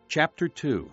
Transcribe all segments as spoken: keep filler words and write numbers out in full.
Chapter two.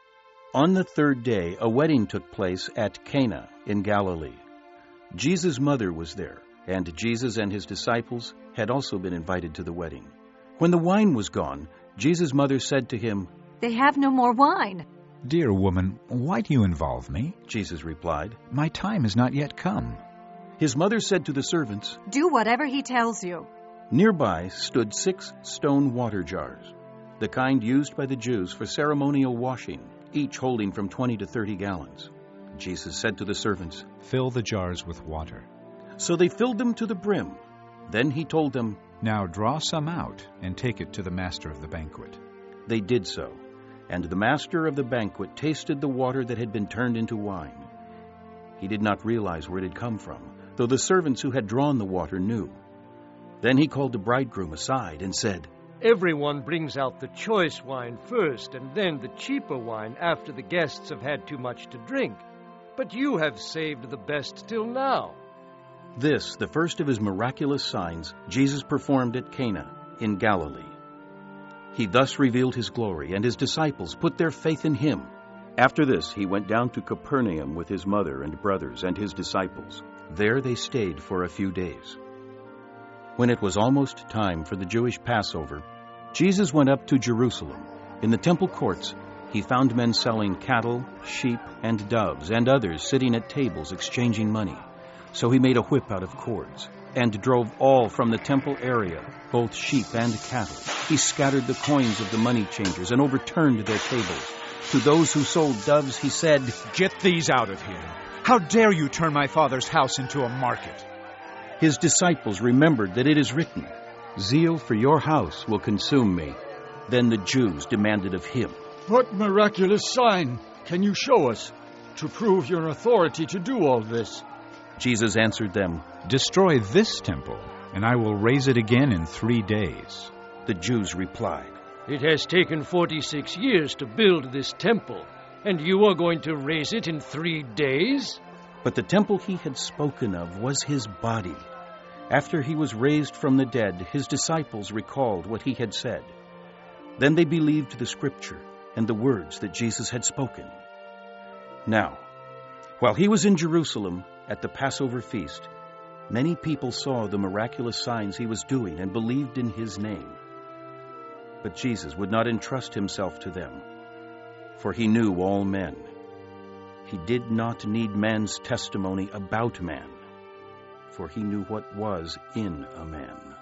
On the third day, a wedding took place at Cana in Galilee. Jesus' mother was there, and Jesus and his disciples had also been invited to the wedding. When the wine was gone, Jesus' mother said to him, "They have no more wine." "Dear woman, why do you involve me?" Jesus replied. "My time has not yet come." His mother said to the servants, "Do whatever he tells you." Nearby stood six stone water jars, the kind used by the Jews for ceremonial washing, each holding from twenty to thirty gallons. Jesus said to the servants, "Fill the jars with water." So they filled them to the brim. Then he told them, "Now draw some out and take it to the master of the banquet." They did so, and the master of the banquet tasted the water that had been turned into wine. He did not realize where it had come from, though the servants who had drawn the water knew. Then he called the bridegroom aside and said, "Everyone brings out the choice wine first, and then the cheaper wine after the guests have had too much to drink. But you have saved the best till now." This, the first of his miraculous signs, Jesus performed at Cana in Galilee. He thus revealed his glory, and his disciples put their faith in him. After this, he went down to Capernaum with his mother and brothers and his disciples. There they stayed for a few days. When it was almost time for the Jewish Passover, Jesus went up to Jerusalem. In the temple courts, he found men selling cattle, sheep, and doves, and others sitting at tables exchanging money. So he made a whip out of cords and drove all from the temple area, both sheep and cattle. He scattered the coins of the money changers and overturned their tables. To those who sold doves, he said, "Get these out of here. How dare you turn my Father's house into a market?" His disciples remembered that it is written, "Zeal for your house will consume me." Then the Jews demanded of him, "What miraculous sign can you show us to prove your authority to do all this?" Jesus answered them, "Destroy this temple, and I will raise it again in three days." The Jews replied, "It has taken forty-six years to build this temple, and you are going to raise it in three days?" But the temple he had spoken of was his body. After he was raised from the dead, his disciples recalled what he had said. Then they believed the scripture and the words that Jesus had spoken. Now, while he was in Jerusalem at the Passover feast, many people saw the miraculous signs he was doing and believed in his name. But Jesus would not entrust himself to them, for he knew all men. He did not need man's testimony about man, for he knew what was in a man.